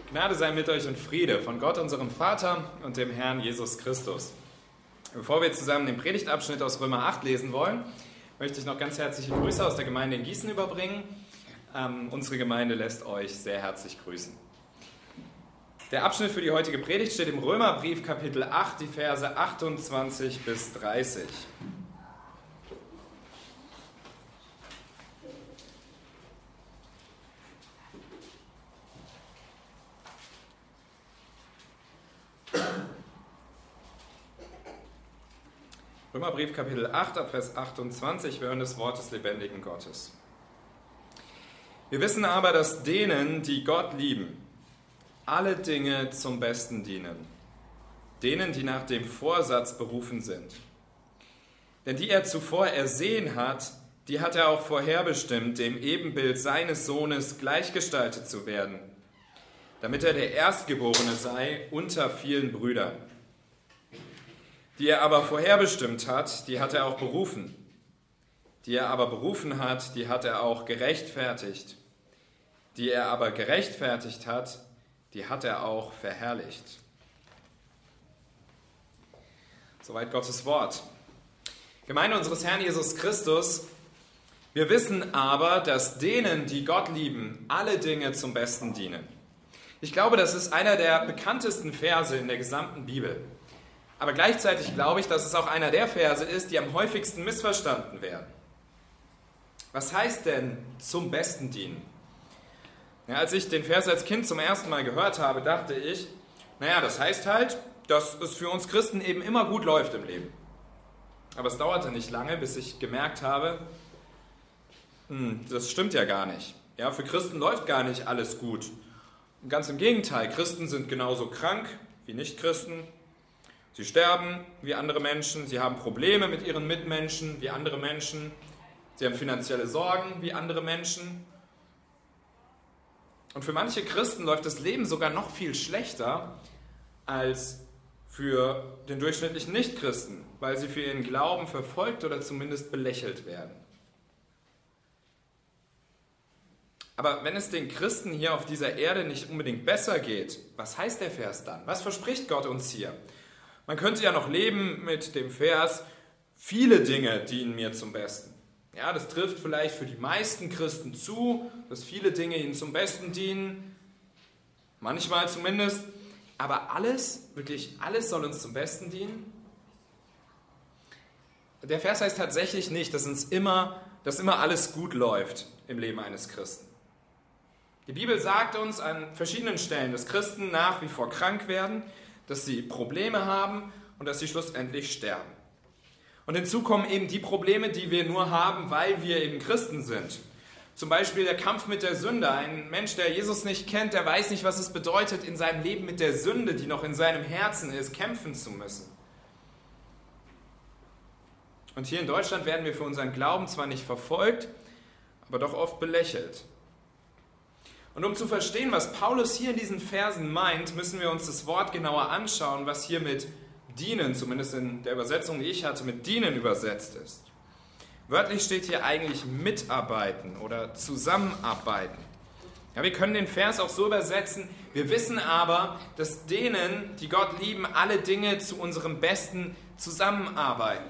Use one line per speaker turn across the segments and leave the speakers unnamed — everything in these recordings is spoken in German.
Gnade sei mit euch und Friede von Gott, unserem Vater und dem Herrn Jesus Christus. Bevor wir zusammen den Predigtabschnitt aus Römer 8 lesen wollen, möchte ich noch ganz herzliche Grüße aus der Gemeinde in Gießen überbringen. Unsere Gemeinde lässt euch sehr herzlich grüßen. Der Abschnitt für die heutige Predigt steht im Römerbrief Kapitel 8, die Verse 28 bis 30. Römerbrief Kapitel 8, ab Vers 28, wir hören das Wort des lebendigen Gottes. Wir wissen aber, dass denen, die Gott lieben, alle Dinge zum Besten dienen. Denen, die nach dem Vorsatz berufen sind. Denn die er zuvor ersehen hat, die hat er auch vorherbestimmt, dem Ebenbild seines Sohnes gleichgestaltet zu werden, damit er der Erstgeborene sei unter vielen Brüdern. Die er aber vorherbestimmt hat, die hat er auch berufen. Die er aber berufen hat, die hat er auch gerechtfertigt. Die er aber gerechtfertigt hat, die hat er auch verherrlicht. Soweit Gottes Wort. Gemeinde unseres Herrn Jesus Christus, wir wissen aber, dass denen, die Gott lieben, alle Dinge zum Besten dienen. Ich glaube, das ist einer der bekanntesten Verse in der gesamten Bibel. Aber gleichzeitig glaube ich, dass es auch einer der Verse ist, die am häufigsten missverstanden werden. Was heißt denn zum Besten dienen? Ja, als ich den Vers als Kind zum ersten Mal gehört habe, dachte ich, das heißt halt, dass es für uns Christen eben immer gut läuft im Leben. Aber es dauerte nicht lange, bis ich gemerkt habe, das stimmt ja gar nicht. Ja, für Christen läuft gar nicht alles gut. Und ganz im Gegenteil, Christen sind genauso krank wie Nichtchristen. Sie sterben wie andere Menschen, sie haben Probleme mit ihren Mitmenschen wie andere Menschen, sie haben finanzielle Sorgen wie andere Menschen. Und für manche Christen läuft das Leben sogar noch viel schlechter als für den durchschnittlichen Nichtchristen, weil sie für ihren Glauben verfolgt oder zumindest belächelt werden. Aber wenn es den Christen hier auf dieser Erde nicht unbedingt besser geht, was heißt der Vers dann? Was verspricht Gott uns hier? Man könnte ja noch leben mit dem Vers, viele Dinge dienen mir zum Besten. Ja, das trifft vielleicht für die meisten Christen zu, dass viele Dinge ihnen zum Besten dienen, manchmal zumindest. Aber alles, wirklich alles soll uns zum Besten dienen? Der Vers heißt tatsächlich nicht, dass immer alles gut läuft im Leben eines Christen. Die Bibel sagt uns an verschiedenen Stellen, dass Christen nach wie vor krank werden, dass sie Probleme haben und dass sie schlussendlich sterben. Und hinzu kommen eben die Probleme, die wir nur haben, weil wir eben Christen sind. Zum Beispiel der Kampf mit der Sünde. Ein Mensch, der Jesus nicht kennt, der weiß nicht, was es bedeutet, in seinem Leben mit der Sünde, die noch in seinem Herzen ist, kämpfen zu müssen. Und hier in Deutschland werden wir für unseren Glauben zwar nicht verfolgt, aber doch oft belächelt. Und um zu verstehen, was Paulus hier in diesen Versen meint, müssen wir uns das Wort genauer anschauen, was hier mit dienen, zumindest in der Übersetzung, die ich hatte, mit dienen übersetzt ist. Wörtlich steht hier eigentlich mitarbeiten oder zusammenarbeiten. Ja, wir können den Vers auch so übersetzen, wir wissen aber, dass denen, die Gott lieben, alle Dinge zu unserem Besten zusammenarbeiten.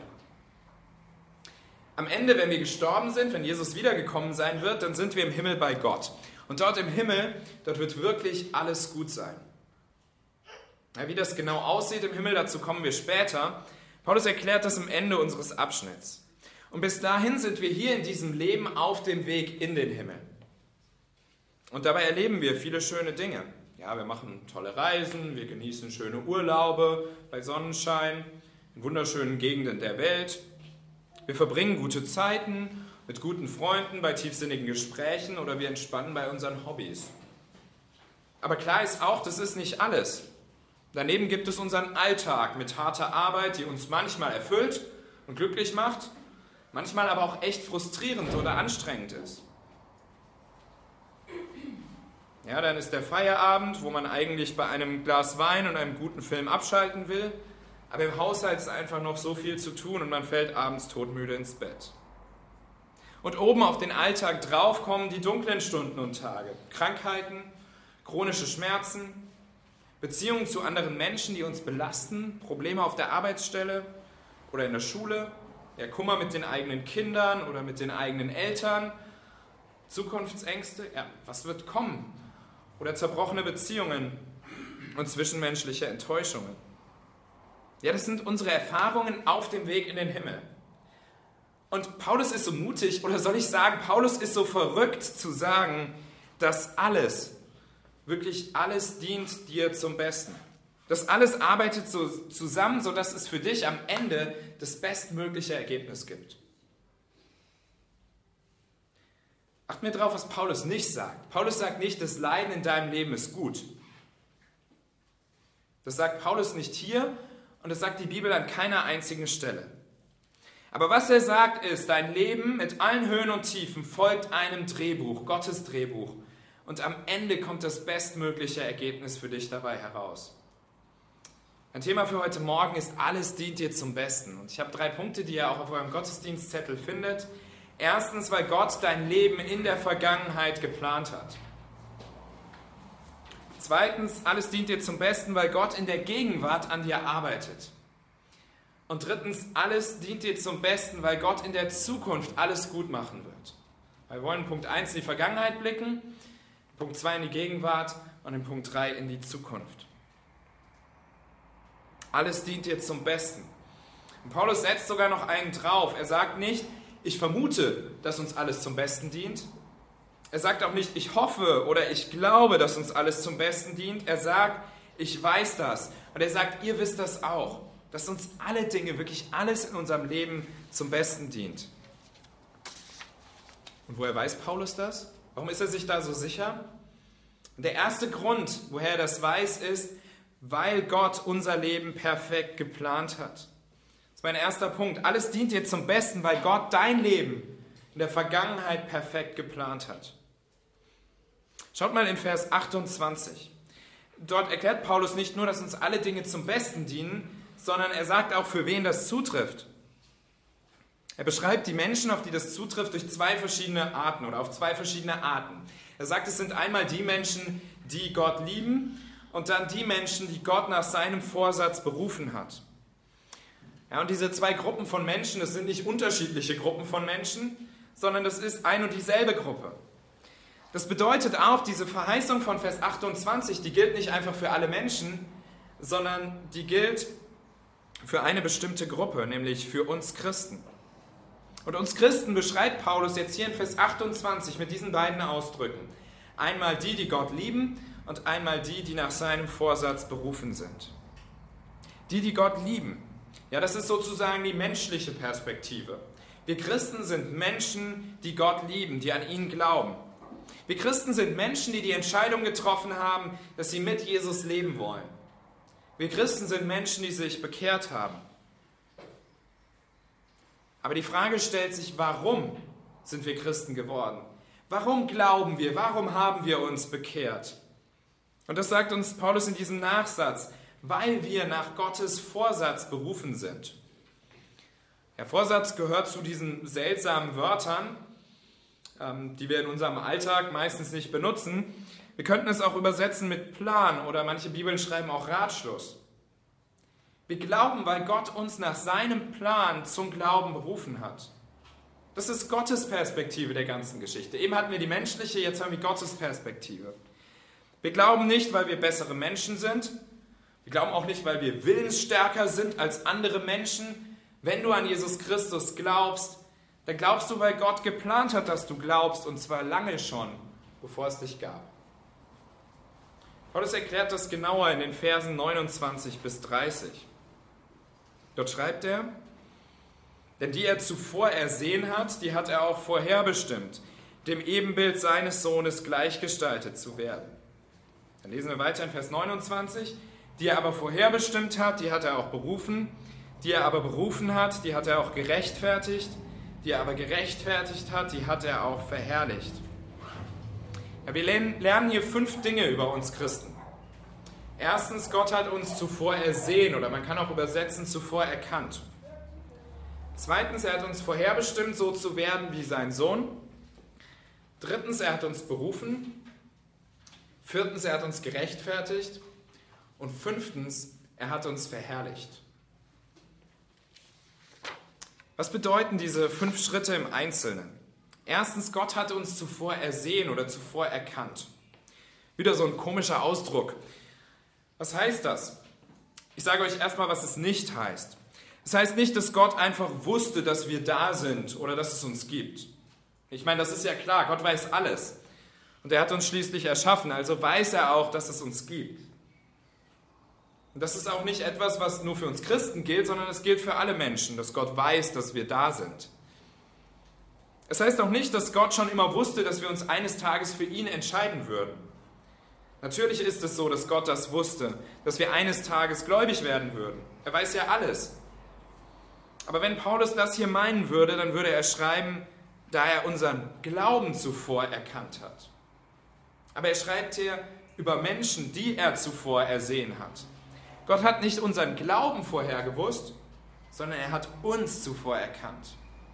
Am Ende, wenn wir gestorben sind, wenn Jesus wiedergekommen sein wird, dann sind wir im Himmel bei Gott. Und dort im Himmel, dort wird wirklich alles gut sein. Ja, wie das genau aussieht im Himmel, dazu kommen wir später. Paulus erklärt das am Ende unseres Abschnitts. Und bis dahin sind wir hier in diesem Leben auf dem Weg in den Himmel. Und dabei erleben wir viele schöne Dinge. Ja, wir machen tolle Reisen, wir genießen schöne Urlaube bei Sonnenschein, in wunderschönen Gegenden der Welt. Wir verbringen gute Zeiten mit guten Freunden, bei tiefsinnigen Gesprächen oder wir entspannen bei unseren Hobbys. Aber klar ist auch, das ist nicht alles. Daneben gibt es unseren Alltag mit harter Arbeit, die uns manchmal erfüllt und glücklich macht, manchmal aber auch echt frustrierend oder anstrengend ist. Ja, dann ist der Feierabend, wo man eigentlich bei einem Glas Wein und einem guten Film abschalten will, aber im Haushalt ist einfach noch so viel zu tun und man fällt abends todmüde ins Bett. Und oben auf den Alltag drauf kommen die dunklen Stunden und Tage, Krankheiten, chronische Schmerzen, Beziehungen zu anderen Menschen, die uns belasten, Probleme auf der Arbeitsstelle oder in der Schule, ja, Kummer mit den eigenen Kindern oder mit den eigenen Eltern, Zukunftsängste, ja, was wird kommen? Oder zerbrochene Beziehungen und zwischenmenschliche Enttäuschungen. Ja, das sind unsere Erfahrungen auf dem Weg in den Himmel. Und Paulus ist so mutig, oder soll ich sagen, Paulus ist so verrückt zu sagen, dass alles, wirklich alles dient dir zum Besten. Das alles arbeitet so zusammen, sodass es für dich am Ende das bestmögliche Ergebnis gibt. Acht mir drauf, was Paulus nicht sagt. Paulus sagt nicht, das Leiden in deinem Leben ist gut. Das sagt Paulus nicht hier und das sagt die Bibel an keiner einzigen Stelle. Aber was er sagt ist, dein Leben mit allen Höhen und Tiefen folgt einem Drehbuch, Gottes Drehbuch. Und am Ende kommt das bestmögliche Ergebnis für dich dabei heraus. Ein Thema für heute Morgen ist, alles dient dir zum Besten. Und ich habe 3 Punkte, die ihr auch auf eurem Gottesdienstzettel findet. Erstens, weil Gott dein Leben in der Vergangenheit geplant hat. Zweitens, alles dient dir zum Besten, weil Gott in der Gegenwart an dir arbeitet. Und drittens, alles dient dir zum Besten, weil Gott in der Zukunft alles gut machen wird. Wir wollen in Punkt 1 in die Vergangenheit blicken, Punkt 2 in die Gegenwart und in Punkt 3 in die Zukunft. Alles dient dir zum Besten. Und Paulus setzt sogar noch einen drauf. Er sagt nicht, ich vermute, dass uns alles zum Besten dient. Er sagt auch nicht, ich hoffe oder ich glaube, dass uns alles zum Besten dient. Er sagt, ich weiß das. Und er sagt, ihr wisst das auch, dass uns alle Dinge, wirklich alles in unserem Leben zum Besten dient. Und woher weiß Paulus das? Warum ist er sich da so sicher? Und der erste Grund, woher er das weiß, ist, weil Gott unser Leben perfekt geplant hat. Das ist mein erster Punkt. Alles dient dir zum Besten, weil Gott dein Leben in der Vergangenheit perfekt geplant hat. Schaut mal in Vers 28. Dort erklärt Paulus nicht nur, dass uns alle Dinge zum Besten dienen, sondern er sagt auch, für wen das zutrifft. Er beschreibt die Menschen, auf die das zutrifft, durch 2 verschiedene Arten oder auf 2 verschiedene Arten. Er sagt, es sind einmal die Menschen, die Gott lieben und dann die Menschen, die Gott nach seinem Vorsatz berufen hat. Ja, und diese 2 Gruppen von Menschen, das sind nicht unterschiedliche Gruppen von Menschen, sondern das ist ein und dieselbe Gruppe. Das bedeutet auch, diese Verheißung von Vers 28, die gilt nicht einfach für alle Menschen, sondern die gilt für eine bestimmte Gruppe, nämlich für uns Christen. Und uns Christen beschreibt Paulus jetzt hier in Vers 28 mit diesen beiden Ausdrücken. Einmal die, die Gott lieben und einmal die, die nach seinem Vorsatz berufen sind. Die, die Gott lieben, ja, das ist sozusagen die menschliche Perspektive. Wir Christen sind Menschen, die Gott lieben, die an ihn glauben. Wir Christen sind Menschen, die die Entscheidung getroffen haben, dass sie mit Jesus leben wollen. Wir Christen sind Menschen, die sich bekehrt haben. Aber die Frage stellt sich, warum sind wir Christen geworden? Warum glauben wir? Warum haben wir uns bekehrt? Und das sagt uns Paulus in diesem Nachsatz, weil wir nach Gottes Vorsatz berufen sind. Der Vorsatz gehört zu diesen seltsamen Wörtern, die wir in unserem Alltag meistens nicht benutzen. Wir könnten es auch übersetzen mit Plan oder manche Bibeln schreiben auch Ratschluss. Wir glauben, weil Gott uns nach seinem Plan zum Glauben berufen hat. Das ist Gottes Perspektive der ganzen Geschichte. Eben hatten wir die menschliche, jetzt haben wir Gottes Perspektive. Wir glauben nicht, weil wir bessere Menschen sind. Wir glauben auch nicht, weil wir willensstärker sind als andere Menschen. Wenn du an Jesus Christus glaubst, dann glaubst du, weil Gott geplant hat, dass du glaubst, und zwar lange schon, bevor es dich gab. Paulus erklärt das genauer in den Versen 29 bis 30. Dort schreibt er, denn die er zuvor ersehen hat, die hat er auch vorherbestimmt, dem Ebenbild seines Sohnes gleichgestaltet zu werden. Dann lesen wir weiter in Vers 29, die er aber vorherbestimmt hat, die hat er auch berufen, die er aber berufen hat, die hat er auch gerechtfertigt, die er aber gerechtfertigt hat, die hat er auch verherrlicht. Ja, wir lernen hier 5 Dinge über uns Christen. Erstens, Gott hat uns zuvor ersehen, oder man kann auch übersetzen, zuvor erkannt. Zweitens, er hat uns vorherbestimmt, so zu werden wie sein Sohn. Drittens, er hat uns berufen. Viertens, er hat uns gerechtfertigt. Und fünftens, er hat uns verherrlicht. Was bedeuten diese 5 Schritte im Einzelnen? Erstens, Gott hatte uns zuvor ersehen oder zuvor erkannt. Wieder so ein komischer Ausdruck. Was heißt das? Ich sage euch erstmal, was es nicht heißt. Es heißt nicht, dass Gott einfach wusste, dass wir da sind oder dass es uns gibt. Ich meine, das ist ja klar, Gott weiß alles. Und er hat uns schließlich erschaffen, also weiß er auch, dass es uns gibt. Und das ist auch nicht etwas, was nur für uns Christen gilt, sondern es gilt für alle Menschen, dass Gott weiß, dass wir da sind. Es heißt auch nicht, dass Gott schon immer wusste, dass wir uns eines Tages für ihn entscheiden würden. Natürlich ist es so, dass Gott das wusste, dass wir eines Tages gläubig werden würden. Er weiß ja alles. Aber wenn Paulus das hier meinen würde, dann würde er schreiben, da er unseren Glauben zuvor erkannt hat. Aber er schreibt hier über Menschen, die er zuvor ersehen hat. Gott hat nicht unseren Glauben vorher gewusst, sondern er hat uns zuvor erkannt.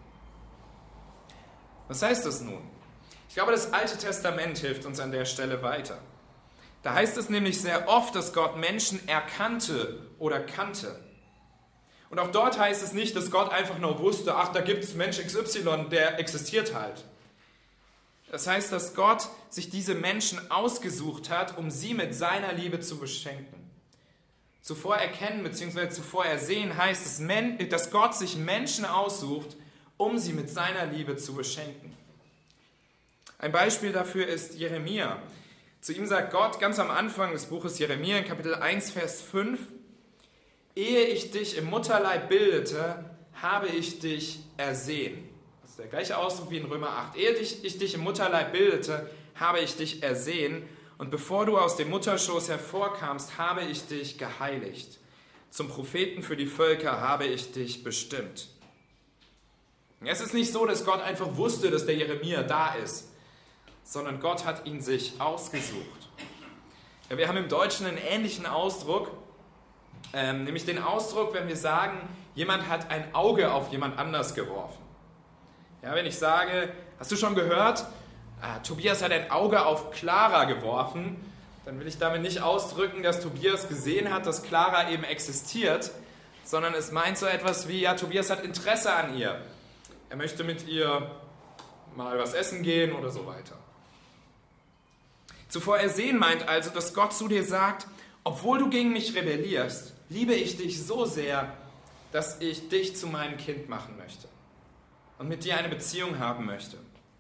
Was heißt das nun? Ich glaube, das Alte Testament hilft uns an der Stelle weiter. Da heißt es nämlich sehr oft, dass Gott Menschen erkannte oder kannte. Und auch dort heißt es nicht, dass Gott einfach nur wusste, ach, da gibt es Mensch XY, der existiert halt. Das heißt, dass Gott sich diese Menschen ausgesucht hat, um sie mit seiner Liebe zu beschenken. Zuvor erkennen bzw. zuvor ersehen heißt es, dass Gott sich Menschen aussucht, um sie mit seiner Liebe zu beschenken. Ein Beispiel dafür ist Jeremia. Zu ihm sagt Gott ganz am Anfang des Buches Jeremia in Kapitel 1, Vers 5, ehe ich dich im Mutterleib bildete, habe ich dich ersehen. Das ist der gleiche Ausdruck wie in Römer 8. Ehe ich dich im Mutterleib bildete, habe ich dich ersehen. Und bevor du aus dem Mutterschoß hervorkamst, habe ich dich geheiligt. Zum Propheten für die Völker habe ich dich bestimmt. Es ist nicht so, dass Gott einfach wusste, dass der Jeremia da ist, sondern Gott hat ihn sich ausgesucht. Ja, wir haben im Deutschen einen ähnlichen Ausdruck, nämlich den Ausdruck, wenn wir sagen, jemand hat ein Auge auf jemand anders geworfen. Ja, wenn ich sage, hast du schon gehört, Tobias hat ein Auge auf Clara geworfen, dann will ich damit nicht ausdrücken, dass Tobias gesehen hat, dass Clara eben existiert, sondern es meint so etwas wie, ja, Tobias hat Interesse an ihr. Er möchte mit ihr mal was essen gehen oder so weiter. Zuvor ersehen meint also, dass Gott zu dir sagt, obwohl du gegen mich rebellierst, liebe ich dich so sehr, dass ich dich zu meinem Kind machen möchte und mit dir eine Beziehung haben möchte.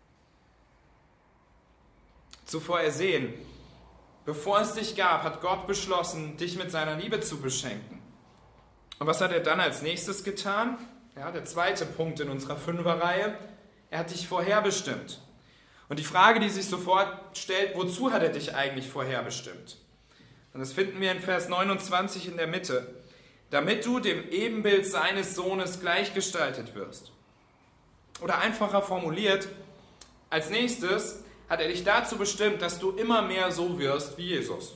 Zuvor ersehen, bevor es dich gab, hat Gott beschlossen, dich mit seiner Liebe zu beschenken. Und was hat er dann als nächstes getan? Ja, der zweite Punkt in unserer 5er-Reihe. Er hat dich vorherbestimmt. Und die Frage, die sich sofort stellt, wozu hat er dich eigentlich vorherbestimmt? Und das finden wir in Vers 29 in der Mitte. Damit du dem Ebenbild seines Sohnes gleichgestaltet wirst. Oder einfacher formuliert, als nächstes hat er dich dazu bestimmt, dass du immer mehr so wirst wie Jesus.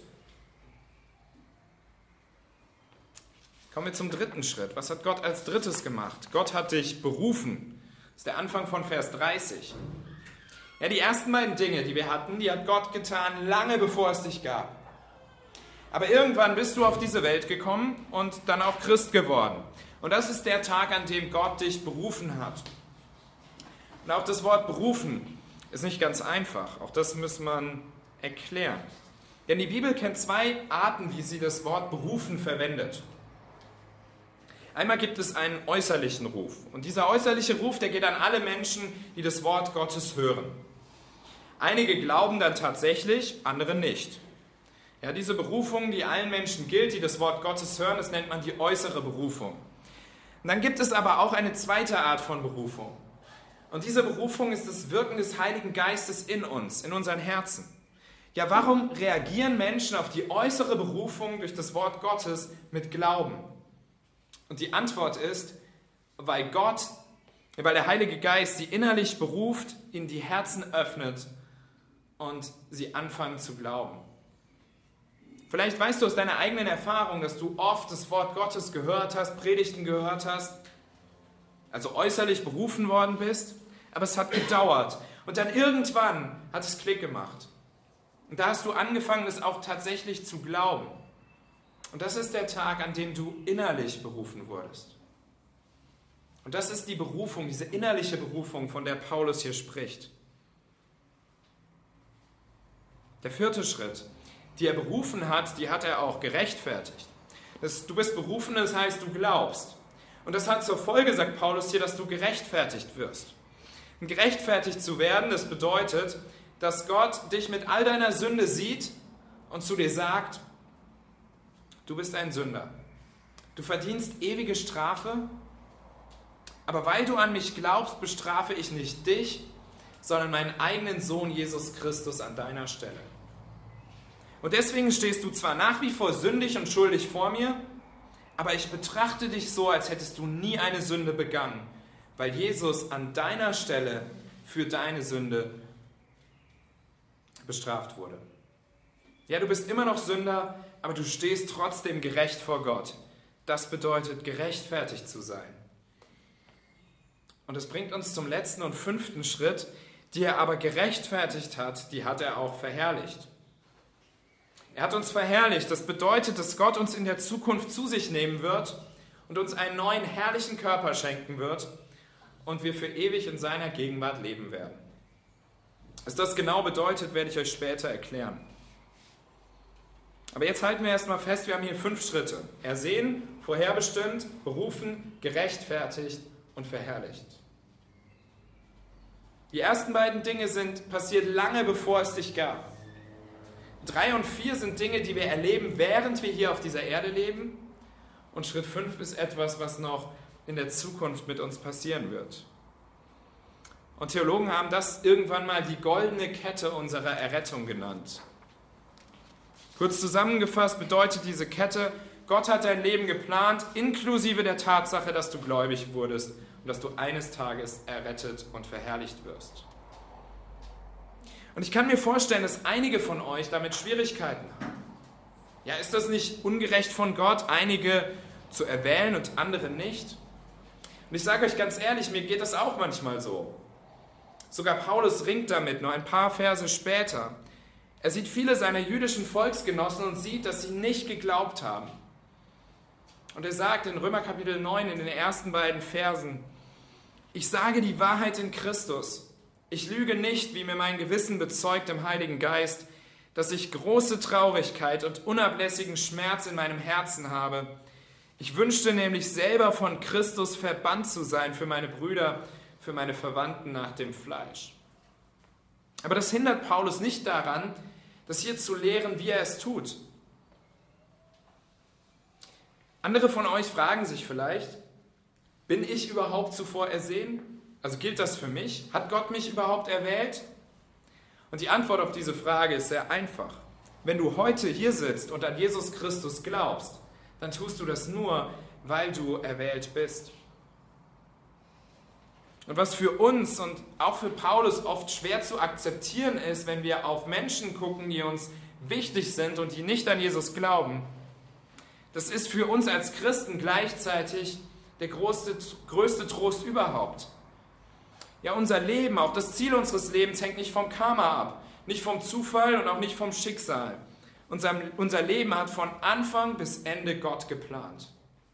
Kommen wir zum dritten Schritt. Was hat Gott als drittes gemacht? Gott hat dich berufen. Das ist der Anfang von Vers 30. Ja, die ersten beiden Dinge, die wir hatten, die hat Gott getan, lange bevor es dich gab. Aber irgendwann bist du auf diese Welt gekommen und dann auch Christ geworden. Und das ist der Tag, an dem Gott dich berufen hat. Und auch das Wort berufen ist nicht ganz einfach. Auch das muss man erklären. Denn die Bibel kennt 2 Arten, wie sie das Wort berufen verwendet. Einmal gibt es einen äußerlichen Ruf. Und dieser äußerliche Ruf, der geht an alle Menschen, die das Wort Gottes hören. Einige glauben dann tatsächlich, andere nicht. Ja, diese Berufung, die allen Menschen gilt, die das Wort Gottes hören, das nennt man die äußere Berufung. Und dann gibt es aber auch eine zweite Art von Berufung. Und diese Berufung ist das Wirken des Heiligen Geistes in uns, in unseren Herzen. Ja, warum reagieren Menschen auf die äußere Berufung durch das Wort Gottes mit Glauben? Und die Antwort ist, weil der Heilige Geist sie innerlich beruft, ihnen die Herzen öffnet und sie anfangen zu glauben. Vielleicht weißt du aus deiner eigenen Erfahrung, dass du oft das Wort Gottes gehört hast, Predigten gehört hast, also äußerlich berufen worden bist, aber es hat gedauert. Und dann irgendwann hat es Klick gemacht. Und da hast du angefangen, es auch tatsächlich zu glauben. Und das ist der Tag, an dem du innerlich berufen wurdest. Und das ist die Berufung, diese innerliche Berufung, von der Paulus hier spricht. Der 4. Schritt, die er berufen hat, die hat er auch gerechtfertigt. Du bist berufen, das heißt, du glaubst. Und das hat zur Folge, sagt Paulus hier, dass du gerechtfertigt wirst. Und gerechtfertigt zu werden, das bedeutet, dass Gott dich mit all deiner Sünde sieht und zu dir sagt, du bist ein Sünder. Du verdienst ewige Strafe, aber weil du an mich glaubst, bestrafe ich nicht dich, sondern meinen eigenen Sohn Jesus Christus an deiner Stelle. Und deswegen stehst du zwar nach wie vor sündig und schuldig vor mir, aber ich betrachte dich so, als hättest du nie eine Sünde begangen, weil Jesus an deiner Stelle für deine Sünde bestraft wurde. Ja, du bist immer noch Sünder, aber du stehst trotzdem gerecht vor Gott. Das bedeutet, gerechtfertigt zu sein. Und das bringt uns zum letzten und 5. Schritt. Die er aber gerechtfertigt hat, die hat er auch verherrlicht. Er hat uns verherrlicht. Das bedeutet, dass Gott uns in der Zukunft zu sich nehmen wird und uns einen neuen herrlichen Körper schenken wird und wir für ewig in seiner Gegenwart leben werden. Was das genau bedeutet, werde ich euch später erklären. Aber jetzt halten wir erstmal fest, wir haben hier 5 Schritte. Ersehen, vorherbestimmt, berufen, gerechtfertigt und verherrlicht. Die ersten beiden Dinge sind passiert lange bevor es dich gab. 3 und 4 sind Dinge, die wir erleben, während wir hier auf dieser Erde leben. Und Schritt 5 ist etwas, was noch in der Zukunft mit uns passieren wird. Und Theologen haben das irgendwann mal die goldene Kette unserer Errettung genannt. Kurz zusammengefasst bedeutet diese Kette, Gott hat dein Leben geplant, inklusive der Tatsache, dass du gläubig wurdest und dass du eines Tages errettet und verherrlicht wirst. Und ich kann mir vorstellen, dass einige von euch damit Schwierigkeiten haben. Ja, ist das nicht ungerecht von Gott, einige zu erwählen und andere nicht? Und ich sage euch ganz ehrlich, mir geht das auch manchmal so. Sogar Paulus ringt damit, nur ein paar Verse später. Er sieht viele seiner jüdischen Volksgenossen und sieht, dass sie nicht geglaubt haben. Und er sagt in Römer Kapitel 9 in den ersten beiden Versen, ich sage die Wahrheit in Christus. Ich lüge nicht, wie mir mein Gewissen bezeugt im Heiligen Geist, dass ich große Traurigkeit und unablässigen Schmerz in meinem Herzen habe. Ich wünschte nämlich selber von Christus verbannt zu sein für meine Brüder, für meine Verwandten nach dem Fleisch. Aber das hindert Paulus nicht daran, das hier zu lehren, wie er es tut. Andere von euch fragen sich vielleicht, bin ich überhaupt zuvor ersehen? Also gilt das für mich? Hat Gott mich überhaupt erwählt? Und die Antwort auf diese Frage ist sehr einfach. Wenn du heute hier sitzt und an Jesus Christus glaubst, dann tust du das nur, weil du erwählt bist. Und was für uns und auch für Paulus oft schwer zu akzeptieren ist, wenn wir auf Menschen gucken, die uns wichtig sind und die nicht an Jesus glauben, das ist für uns als Christen gleichzeitig der größte Trost überhaupt. Ja, unser Leben, auch das Ziel unseres Lebens hängt nicht vom Karma ab, nicht vom Zufall und auch nicht vom Schicksal. Unser Leben hat von Anfang bis Ende Gott geplant.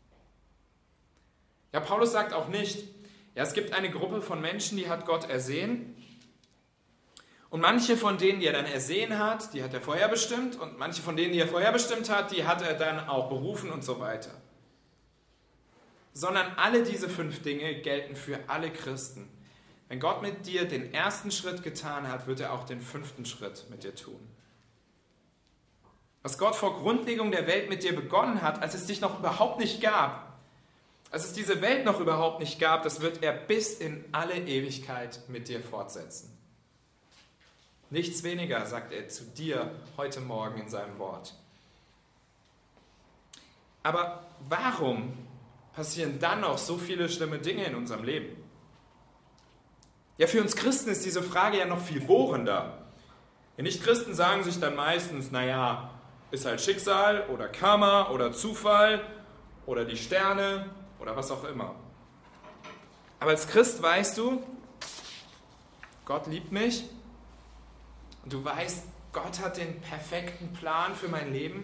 Ja, Paulus sagt auch nicht, ja, es gibt eine Gruppe von Menschen, die hat Gott ersehen. Und manche von denen, die er dann ersehen hat, die hat er vorherbestimmt. Und manche von denen, die er vorherbestimmt hat, die hat er dann auch berufen und so weiter. Sondern alle diese 5 Dinge gelten für alle Christen. Wenn Gott mit dir den ersten Schritt getan hat, wird er auch den 5. Schritt mit dir tun. Was Gott vor Grundlegung der Welt mit dir begonnen hat, als es dich noch überhaupt nicht gab, als es diese Welt noch überhaupt nicht gab, das wird er bis in alle Ewigkeit mit dir fortsetzen. Nichts weniger, sagt er zu dir heute Morgen in seinem Wort. Aber warum passieren dann noch so viele schlimme Dinge in unserem Leben? Ja, für uns Christen ist diese Frage ja noch viel bohrender. Die Nichtchristen sagen sich dann meistens, naja, ist halt Schicksal oder Karma oder Zufall oder die Sterne oder was auch immer. Aber als Christ weißt du, Gott liebt mich und du weißt, Gott hat den perfekten Plan für mein Leben?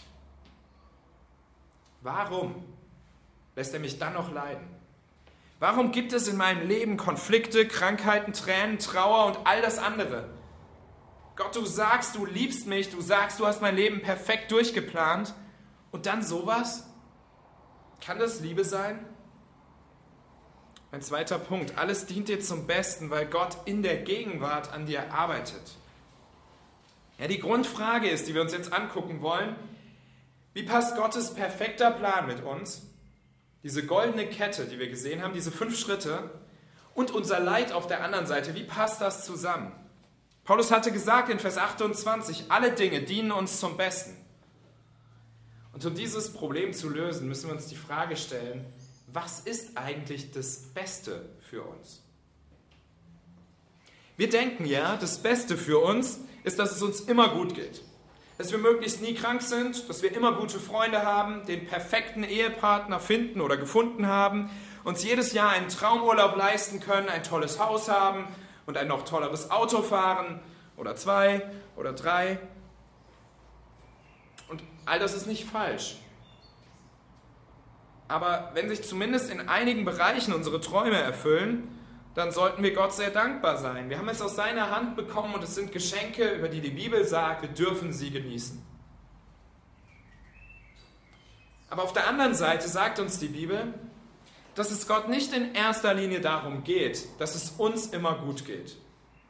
Warum lässt er mich dann noch leiden? Warum gibt es in meinem Leben Konflikte, Krankheiten, Tränen, Trauer und all das andere? Gott, du sagst, du liebst mich, du sagst, du hast mein Leben perfekt durchgeplant und dann sowas? Kann das Liebe sein? Mein zweiter Punkt, alles dient dir zum Besten, weil Gott in der Gegenwart an dir arbeitet. Ja, die Grundfrage ist, die wir uns jetzt angucken wollen, wie passt Gottes perfekter Plan mit uns, diese goldene Kette, die wir gesehen haben, diese 5 Schritte und unser Leid auf der anderen Seite, wie passt das zusammen? Paulus hatte gesagt in Vers 28, alle Dinge dienen uns zum Besten. Und um dieses Problem zu lösen, müssen wir uns die Frage stellen, was ist eigentlich das Beste für uns? Wir denken ja, das Beste für uns ist, dass es uns immer gut geht. Dass wir möglichst nie krank sind, dass wir immer gute Freunde haben, den perfekten Ehepartner finden oder gefunden haben, uns jedes Jahr einen Traumurlaub leisten können, ein tolles Haus haben und ein noch tolleres Auto fahren oder 2 oder 3. Und all das ist nicht falsch. Aber wenn sich zumindest in einigen Bereichen unsere Träume erfüllen, dann sollten wir Gott sehr dankbar sein. Wir haben es aus seiner Hand bekommen und es sind Geschenke, über die die Bibel sagt, wir dürfen sie genießen. Aber auf der anderen Seite sagt uns die Bibel, dass es Gott nicht in erster Linie darum geht, dass es uns immer gut geht.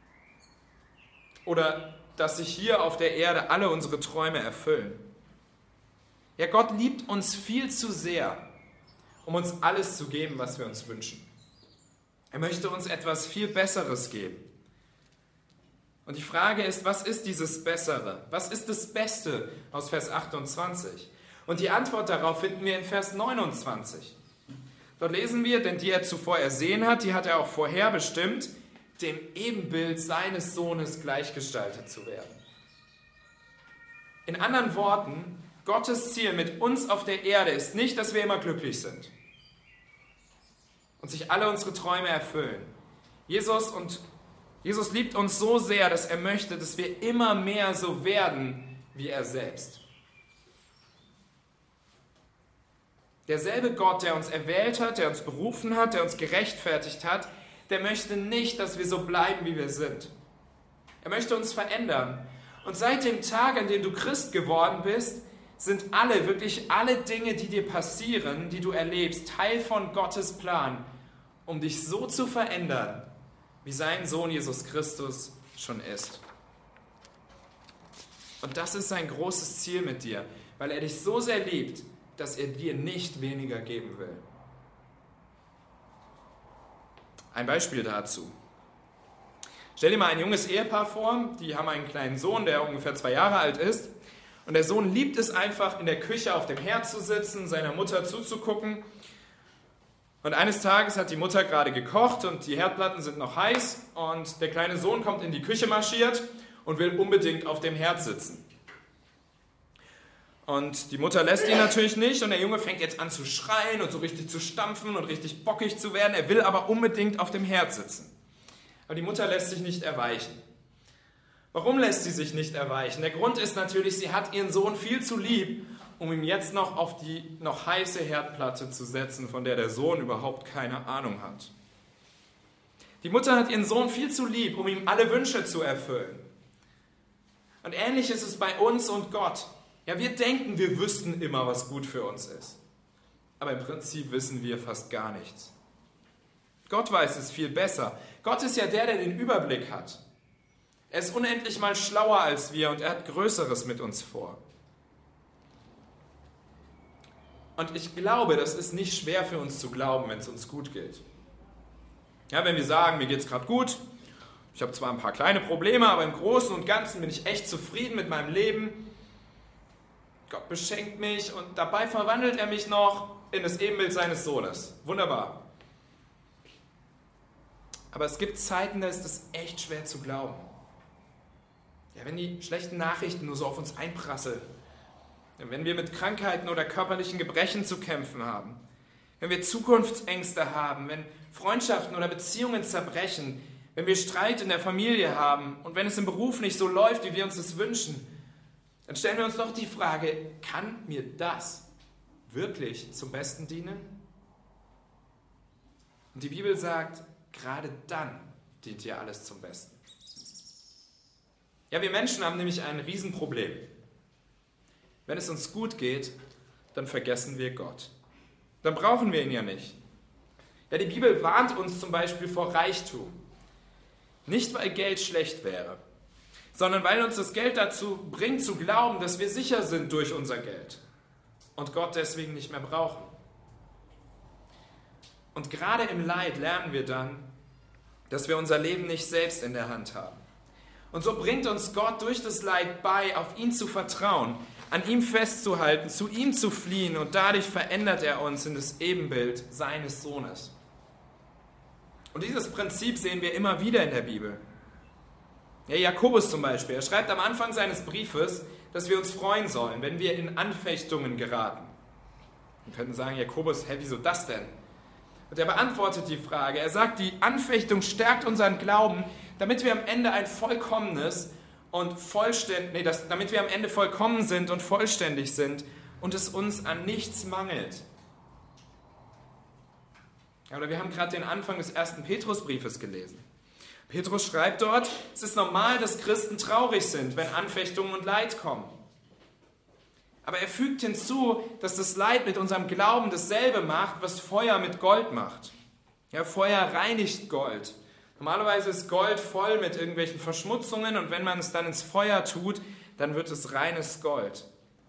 Oder dass sich hier auf der Erde alle unsere Träume erfüllen. Ja, Gott liebt uns viel zu sehr, um uns alles zu geben, was wir uns wünschen. Er möchte uns etwas viel Besseres geben. Und die Frage ist, was ist dieses Bessere? Was ist das Beste aus Vers 28? Und die Antwort darauf finden wir in Vers 29. Dort lesen wir, denn die er zuvor ersehen hat, die hat er auch vorherbestimmt, dem Ebenbild seines Sohnes gleichgestaltet zu werden. In anderen Worten, Gottes Ziel mit uns auf der Erde ist nicht, dass wir immer glücklich sind und sich alle unsere Träume erfüllen. Jesus liebt uns so sehr, dass er möchte, dass wir immer mehr so werden wie er selbst. Derselbe Gott, der uns erwählt hat, der uns berufen hat, der uns gerechtfertigt hat, der möchte nicht, dass wir so bleiben, wie wir sind. Er möchte uns verändern. Und seit dem Tag, an dem du Christ geworden bist, sind wirklich alle Dinge, die dir passieren, die du erlebst, Teil von Gottes Plan, um dich so zu verändern, wie sein Sohn Jesus Christus schon ist. Und das ist sein großes Ziel mit dir, weil er dich so sehr liebt, dass er dir nicht weniger geben will. Ein Beispiel dazu. Stell dir mal ein junges Ehepaar vor, die haben einen kleinen Sohn, der ungefähr 2 Jahre alt ist. Und der Sohn liebt es einfach, in der Küche auf dem Herd zu sitzen, seiner Mutter zuzugucken. Und eines Tages hat die Mutter gerade gekocht und die Herdplatten sind noch heiß. Und der kleine Sohn kommt in die Küche marschiert und will unbedingt auf dem Herd sitzen. Und die Mutter lässt ihn natürlich nicht und der Junge fängt jetzt an zu schreien und so richtig zu stampfen und richtig bockig zu werden. Er will aber unbedingt auf dem Herd sitzen. Aber die Mutter lässt sich nicht erweichen. Warum lässt sie sich nicht erweichen? Der Grund ist natürlich, sie hat ihren Sohn viel zu lieb, um ihn jetzt noch auf die noch heiße Herdplatte zu setzen, von der der Sohn überhaupt keine Ahnung hat. Die Mutter hat ihren Sohn viel zu lieb, um ihm alle Wünsche zu erfüllen. Und ähnlich ist es bei uns und Gott. Ja, wir denken, wir wüssten immer, was gut für uns ist. Aber im Prinzip wissen wir fast gar nichts. Gott weiß es viel besser. Gott ist ja der den Überblick hat. Er ist unendlich mal schlauer als wir und er hat Größeres mit uns vor. Und ich glaube, das ist nicht schwer für uns zu glauben, wenn es uns gut geht. Ja, wenn wir sagen, mir geht es gerade gut, ich habe zwar ein paar kleine Probleme, aber im Großen und Ganzen bin ich echt zufrieden mit meinem Leben. Gott beschenkt mich und dabei verwandelt er mich noch in das Ebenbild seines Sohnes. Wunderbar. Aber es gibt Zeiten, da ist es echt schwer zu glauben. Ja, wenn die schlechten Nachrichten nur so auf uns einprasseln, wenn wir mit Krankheiten oder körperlichen Gebrechen zu kämpfen haben, wenn wir Zukunftsängste haben, wenn Freundschaften oder Beziehungen zerbrechen, wenn wir Streit in der Familie haben und wenn es im Beruf nicht so läuft, wie wir uns das wünschen, dann stellen wir uns doch die Frage, kann mir das wirklich zum Besten dienen? Und die Bibel sagt, gerade dann dient dir alles zum Besten. Ja, wir Menschen haben nämlich ein Riesenproblem. Wenn es uns gut geht, dann vergessen wir Gott. Dann brauchen wir ihn ja nicht. Ja, die Bibel warnt uns zum Beispiel vor Reichtum. Nicht, weil Geld schlecht wäre, sondern weil uns das Geld dazu bringt, zu glauben, dass wir sicher sind durch unser Geld und Gott deswegen nicht mehr brauchen. Und gerade im Leid lernen wir dann, dass wir unser Leben nicht selbst in der Hand haben. Und so bringt uns Gott durch das Leid bei, auf ihn zu vertrauen, an ihm festzuhalten, zu ihm zu fliehen und dadurch verändert er uns in das Ebenbild seines Sohnes. Und dieses Prinzip sehen wir immer wieder in der Bibel. Ja, Jakobus zum Beispiel, er schreibt am Anfang seines Briefes, dass wir uns freuen sollen, wenn wir in Anfechtungen geraten. Wir könnten sagen, Jakobus, wieso das denn? Und er beantwortet die Frage. Er sagt, die Anfechtung stärkt unseren Glauben, damit wir am Ende ein vollkommenes und damit wir am Ende vollkommen sind und vollständig sind und es uns an nichts mangelt. Ja, oder wir haben gerade den Anfang des 1. Petrusbriefes gelesen. Petrus schreibt dort, es ist normal, dass Christen traurig sind, wenn Anfechtungen und Leid kommen. Aber er fügt hinzu, dass das Leid mit unserem Glauben dasselbe macht, was Feuer mit Gold macht. Ja, Feuer reinigt Gold. Normalerweise ist Gold voll mit irgendwelchen Verschmutzungen und wenn man es dann ins Feuer tut, dann wird es reines Gold.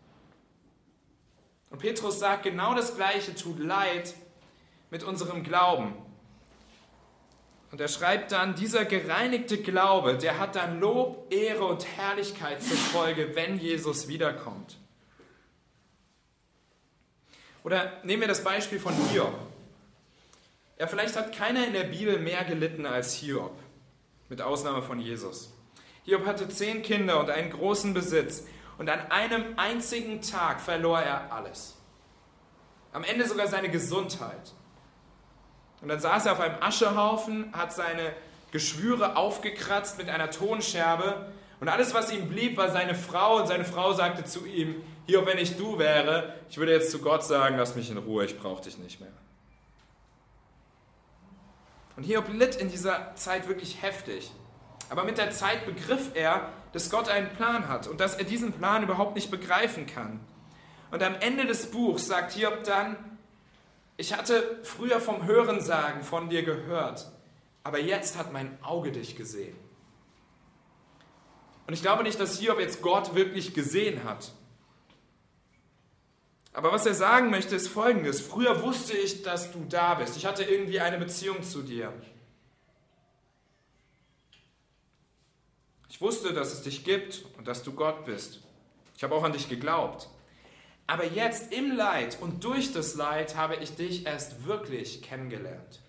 Und Petrus sagt, genau das Gleiche tut Leid mit unserem Glauben. Und er schreibt dann, dieser gereinigte Glaube, der hat dann Lob, Ehre und Herrlichkeit zur Folge, wenn Jesus wiederkommt. Oder nehmen wir das Beispiel von Hiob. Ja, vielleicht hat keiner in der Bibel mehr gelitten als Hiob, mit Ausnahme von Jesus. Hiob hatte 10 Kinder und einen großen Besitz und an einem einzigen Tag verlor er alles. Am Ende sogar seine Gesundheit. Und dann saß er auf einem Aschehaufen, hat seine Geschwüre aufgekratzt mit einer Tonscherbe und alles, was ihm blieb, war seine Frau und seine Frau sagte zu ihm, Hiob, wenn ich du wäre, ich würde jetzt zu Gott sagen, lass mich in Ruhe, ich brauche dich nicht mehr. Und Hiob litt in dieser Zeit wirklich heftig. Aber mit der Zeit begriff er, dass Gott einen Plan hat und dass er diesen Plan überhaupt nicht begreifen kann. Und am Ende des Buchs sagt Hiob dann, ich hatte früher vom Hörensagen von dir gehört, aber jetzt hat mein Auge dich gesehen. Und ich glaube nicht, dass Hiob jetzt Gott wirklich gesehen hat. Aber was er sagen möchte, ist Folgendes. Früher wusste ich, dass du da bist. Ich hatte irgendwie eine Beziehung zu dir. Ich wusste, dass es dich gibt und dass du Gott bist. Ich habe auch an dich geglaubt. Aber jetzt im Leid und durch das Leid habe ich dich erst wirklich kennengelernt.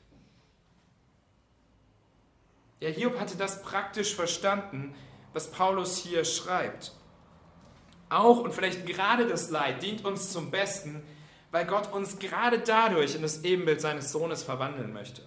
Ja, Hiob hatte das praktisch verstanden, was Paulus hier schreibt. Auch und vielleicht gerade das Leid dient uns zum Besten, weil Gott uns gerade dadurch in das Ebenbild seines Sohnes verwandeln möchte.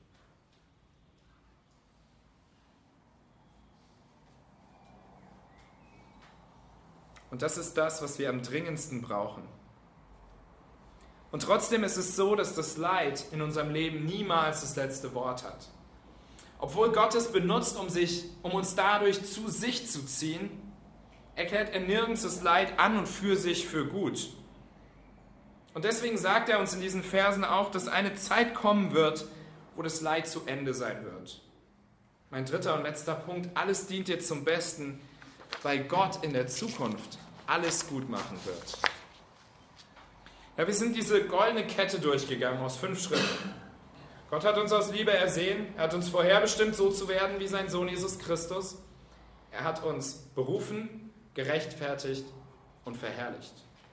Und das ist das, was wir am dringendsten brauchen. Und trotzdem ist es so, dass das Leid in unserem Leben niemals das letzte Wort hat. Obwohl Gott es benutzt, um uns dadurch zu sich zu ziehen, erklärt er nirgends das Leid an und für sich für gut. Und deswegen sagt er uns in diesen Versen auch, dass eine Zeit kommen wird, wo das Leid zu Ende sein wird. Mein dritter und letzter Punkt, alles dient dir zum Besten, weil Gott in der Zukunft alles gut machen wird. Ja, wir sind diese goldene Kette durchgegangen aus 5 Schritten. Gott hat uns aus Liebe ersehen, er hat uns vorherbestimmt, so zu werden wie sein Sohn Jesus Christus. Er hat uns berufen, gerechtfertigt und verherrlicht.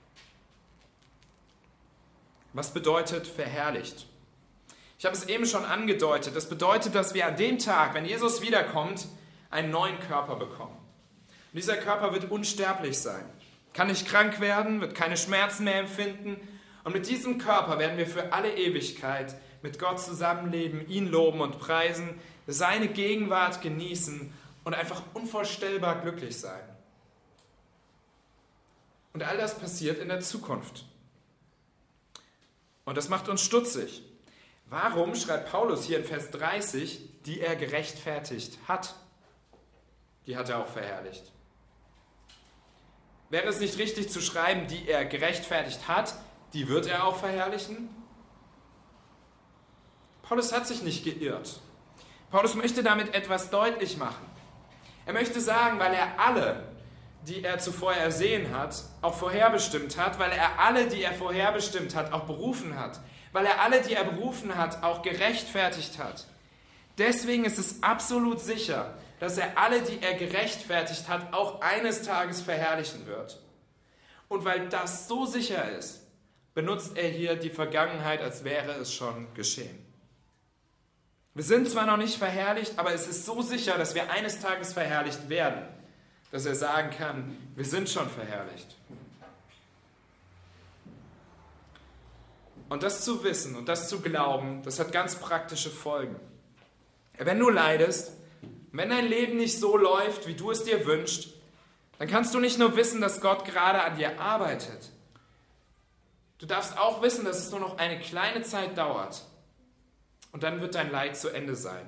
Was bedeutet verherrlicht? Ich habe es eben schon angedeutet. Das bedeutet, dass wir an dem Tag, wenn Jesus wiederkommt, einen neuen Körper bekommen. Und dieser Körper wird unsterblich sein, kann nicht krank werden, wird keine Schmerzen mehr empfinden. Und mit diesem Körper werden wir für alle Ewigkeit mit Gott zusammenleben, ihn loben und preisen, seine Gegenwart genießen und einfach unvorstellbar glücklich sein. Und all das passiert in der Zukunft. Und das macht uns stutzig. Warum schreibt Paulus hier in Vers 30, die er gerechtfertigt hat? Die hat er auch verherrlicht. Wäre es nicht richtig zu schreiben, die er gerechtfertigt hat, die wird er auch verherrlichen? Paulus hat sich nicht geirrt. Paulus möchte damit etwas deutlich machen. Er möchte sagen, weil er alle, die er zuvor ersehen hat, auch vorherbestimmt hat, weil er alle, die er vorherbestimmt hat, auch berufen hat, weil er alle, die er berufen hat, auch gerechtfertigt hat. Deswegen ist es absolut sicher, dass er alle, die er gerechtfertigt hat, auch eines Tages verherrlichen wird. Und weil das so sicher ist, benutzt er hier die Vergangenheit, als wäre es schon geschehen. Wir sind zwar noch nicht verherrlicht, aber es ist so sicher, dass wir eines Tages verherrlicht werden, dass er sagen kann, wir sind schon verherrlicht. Und das zu wissen und das zu glauben, das hat ganz praktische Folgen. Wenn du leidest, wenn dein Leben nicht so läuft, wie du es dir wünschst, dann kannst du nicht nur wissen, dass Gott gerade an dir arbeitet. Du darfst auch wissen, dass es nur noch eine kleine Zeit dauert und dann wird dein Leid zu Ende sein.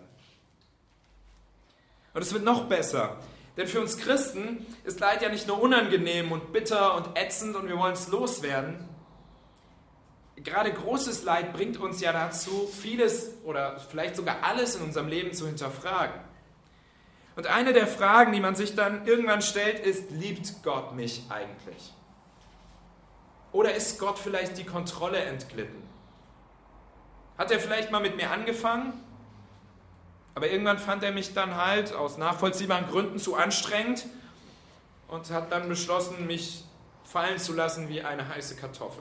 Und es wird noch besser, denn für uns Christen ist Leid ja nicht nur unangenehm und bitter und ätzend und wir wollen es loswerden. Gerade großes Leid bringt uns ja dazu, vieles oder vielleicht sogar alles in unserem Leben zu hinterfragen. Und eine der Fragen, die man sich dann irgendwann stellt, ist, liebt Gott mich eigentlich? Oder ist Gott vielleicht die Kontrolle entglitten? Hat er vielleicht mal mit mir angefangen, aber irgendwann fand er mich dann halt aus nachvollziehbaren Gründen zu anstrengend und hat dann beschlossen, mich fallen zu lassen wie eine heiße Kartoffel.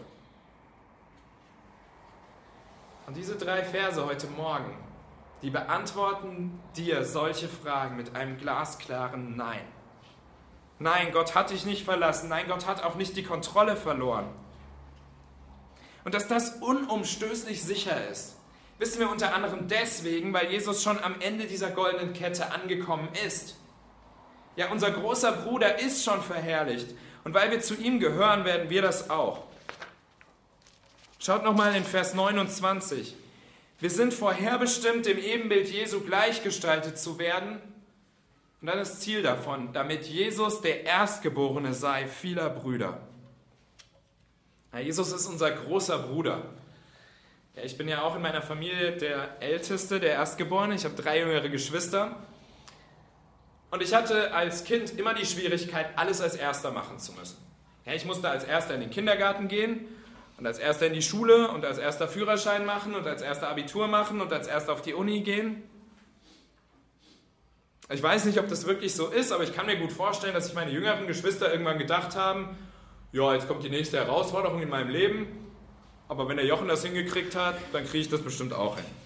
Und diese 3 Verse heute Morgen, die beantworten dir solche Fragen mit einem glasklaren Nein. Nein, Gott hat dich nicht verlassen. Nein, Gott hat auch nicht die Kontrolle verloren. Und dass das unumstößlich sicher ist, wissen wir unter anderem deswegen, weil Jesus schon am Ende dieser goldenen Kette angekommen ist. Ja, unser großer Bruder ist schon verherrlicht. Und weil wir zu ihm gehören, werden wir das auch. Schaut nochmal in Vers 29. Wir sind vorherbestimmt, dem Ebenbild Jesu gleichgestaltet zu werden. Und dann das Ziel davon, damit Jesus der Erstgeborene sei vieler Brüder. Ja, Jesus ist unser großer Bruder. Ja, ich bin ja auch in meiner Familie der Älteste, der Erstgeborene. Ich habe 3 jüngere Geschwister. Und ich hatte als Kind immer die Schwierigkeit, alles als Erster machen zu müssen. Ja, ich musste als Erster in den Kindergarten gehen und als Erster in die Schule und als Erster Führerschein machen und als Erster Abitur machen und als Erster auf die Uni gehen. Ich weiß nicht, ob das wirklich so ist, aber ich kann mir gut vorstellen, dass sich meine jüngeren Geschwister irgendwann gedacht haben, ja, jetzt kommt die nächste Herausforderung in meinem Leben, aber wenn der Jochen das hingekriegt hat, dann kriege ich das bestimmt auch hin.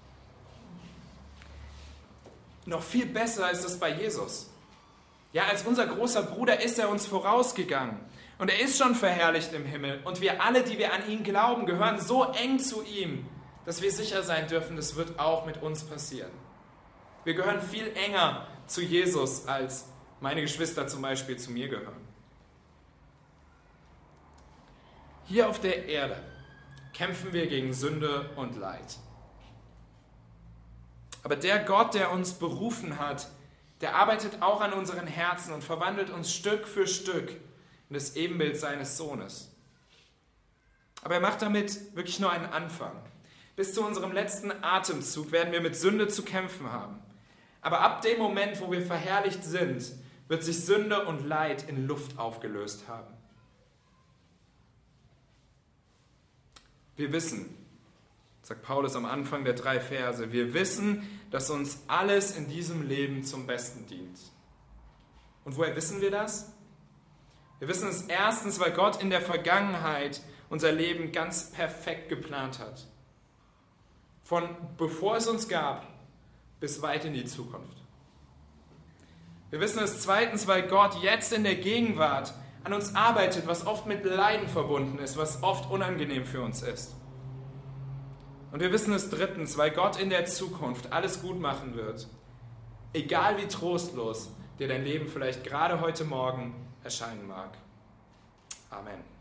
Noch viel besser ist es bei Jesus. Ja, als unser großer Bruder ist er uns vorausgegangen. Und er ist schon verherrlicht im Himmel. Und wir alle, die wir an ihn glauben, gehören so eng zu ihm, dass wir sicher sein dürfen, das wird auch mit uns passieren. Wir gehören viel enger zu Jesus, als meine Geschwister zum Beispiel zu mir gehören. Hier auf der Erde kämpfen wir gegen Sünde und Leid. Aber der Gott, der uns berufen hat, der arbeitet auch an unseren Herzen und verwandelt uns Stück für Stück in das Ebenbild seines Sohnes. Aber er macht damit wirklich nur einen Anfang. Bis zu unserem letzten Atemzug werden wir mit Sünde zu kämpfen haben. Aber ab dem Moment, wo wir verherrlicht sind, wird sich Sünde und Leid in Luft aufgelöst haben. Wir wissen, sagt Paulus am Anfang der 3 Verse, wir wissen, dass uns alles in diesem Leben zum Besten dient. Und woher wissen wir das? Wir wissen es erstens, weil Gott in der Vergangenheit unser Leben ganz perfekt geplant hat. Von bevor es uns gab, bis weit in die Zukunft. Wir wissen es zweitens, weil Gott jetzt in der Gegenwart an uns arbeitet, was oft mit Leiden verbunden ist, was oft unangenehm für uns ist. Und wir wissen es drittens, weil Gott in der Zukunft alles gut machen wird. Egal wie trostlos dir dein Leben vielleicht gerade heute Morgen erscheinen mag. Amen.